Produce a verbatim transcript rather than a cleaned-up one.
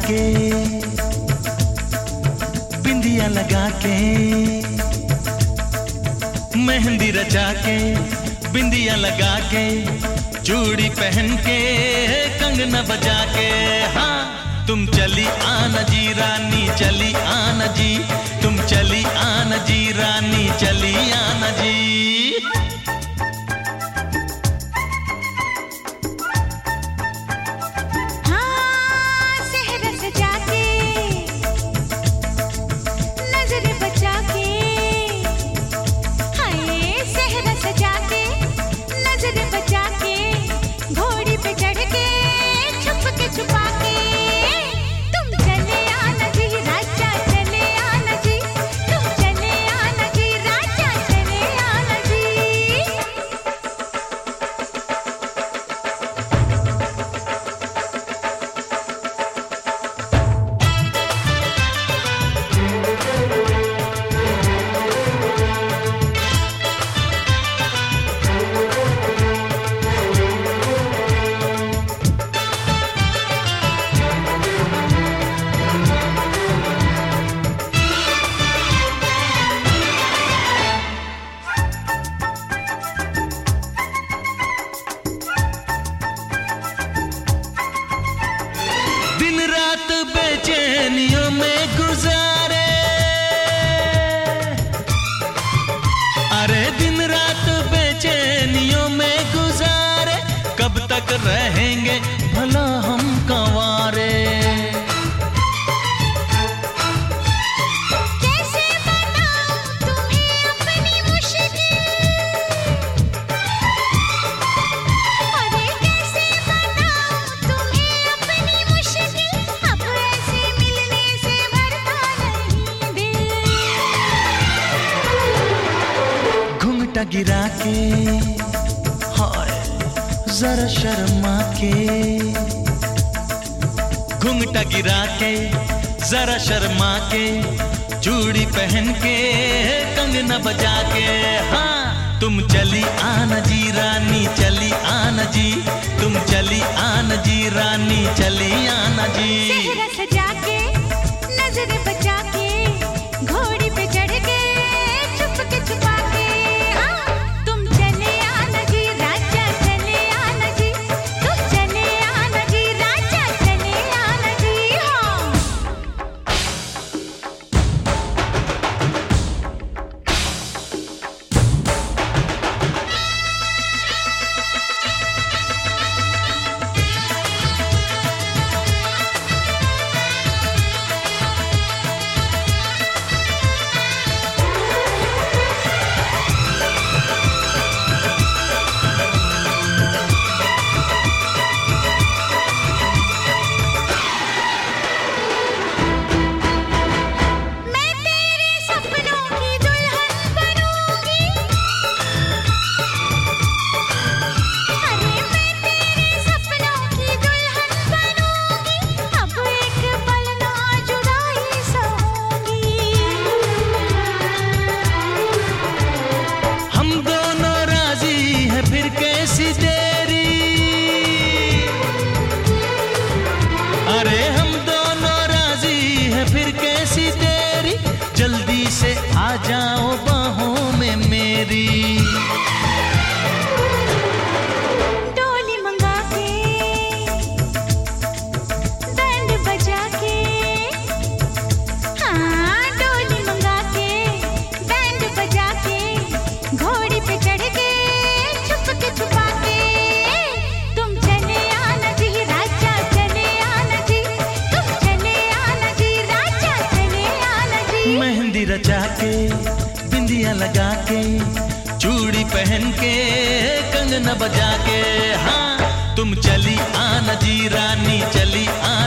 के, बिंदिया लगा के, मेहंदी रचा के, बिंदिया लगा के, चूड़ी पहन के, कंगना बजा के। हाँ तुम चली आना जी रानी, चली आना जी, तुम चली आना जी रानी, चली आना जी। दिन रात बेचैनियों में गुजारे, अरे दिन रात बेचैनियों में गुजारे, कब तक रहेंगे भला हम कंवारे। कैसे बताऊं तुम्हें अपनी मुश्किल, अरे कैसे बताऊं तुम्हें अपनी मुश्किल, अब ऐसे मिलने से भरता नहीं दिल। घुंघटा गिरा के, हाय जरा शर्मा के, घुंघटा गिरा के, जरा शर्मा के, चूड़ी पहन के, कंगना बजा के। हाँ तुम चली आना जी रानी, चली आना जी, तुम चली आना जी रानी, चली आना जी। सेहरा सजा के, नजर बचा के, घोड़ी पे चढ़ के, छुप के छुपा के। हाँ तुम चले आना जी राजा, चले आना जी, तुम चले आना जी राजा, चले आना जी। हाँ मैं तेरे सपनों की दुल्हन बनूंगी, अरे मैं तेरे सपनों की दुल्हन बनूंगी, अब एक पल ना जुदाई सहूंगी। हम दोनों राजी हैं फिर कैसी देरी, अरे हम दोनों राजी हैं फिर कैसी देरी, जल्दी से आ जाओ बाहों में मेरी। डोली मंगा के, बैंड बजा के, हाँ डोली मंगा के, बैंड बजा के, घोड़ी पे चढ़ के, छुप के छुपा के। तुम चले आना जी राजा, चले आना जी, तुम चले आना जी राजा, चले आना जी। मेहंदी रचा के, बिंदिया लगा के, चूड़ी पहन के, कंगना बजा के। हाँ तुम चली आना जी रानी, चली आना